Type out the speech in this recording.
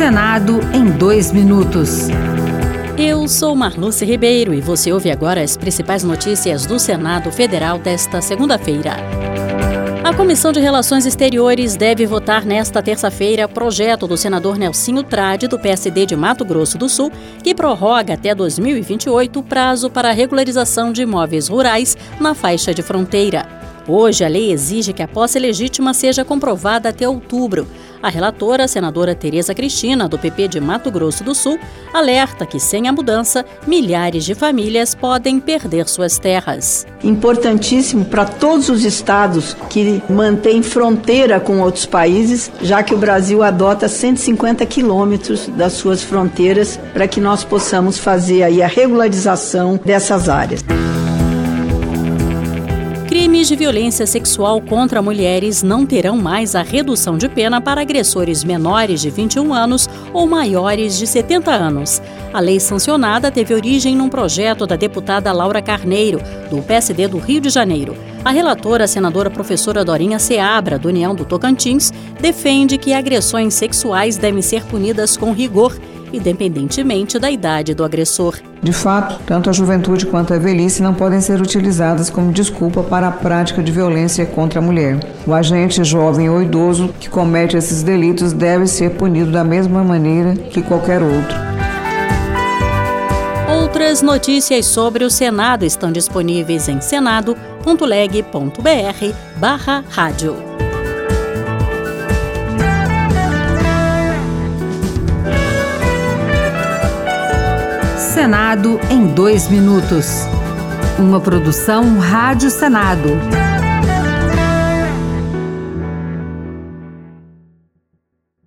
Senado em 2 minutos. Eu sou Marluce Ribeiro e você ouve agora as principais notícias do Senado Federal desta segunda-feira. A Comissão de Relações Exteriores deve votar nesta terça-feira projeto do senador Nelsinho Trade, do PSD de Mato Grosso do Sul, que prorroga até 2028 o prazo para a regularização de imóveis rurais na faixa de fronteira. Hoje, a lei exige que a posse legítima seja comprovada até outubro. A relatora, a senadora Tereza Cristina, do PP de Mato Grosso do Sul, alerta que, sem a mudança, milhares de famílias podem perder suas terras. Importantíssimo para todos os estados que mantêm fronteira com outros países, já que o Brasil adota 150 quilômetros das suas fronteiras para que nós possamos fazer aí a regularização dessas áreas. Crimes de violência sexual contra mulheres não terão mais a redução de pena para agressores menores de 21 anos ou maiores de 70 anos. A lei sancionada teve origem num projeto da deputada Laura Carneiro, do PSD do Rio de Janeiro. A relatora, a senadora professora Dorinha Seabra, do União do Tocantins, defende que agressões sexuais devem ser punidas com rigor, independentemente da idade do agressor. De fato, tanto a juventude quanto a velhice não podem ser utilizadas como desculpa para a prática de violência contra a mulher. O agente jovem ou idoso que comete esses delitos deve ser punido da mesma maneira que qualquer outro. Outras notícias sobre o Senado estão disponíveis em senado.leg.br/rádio. Senado em 2 minutos. Uma produção Rádio Senado.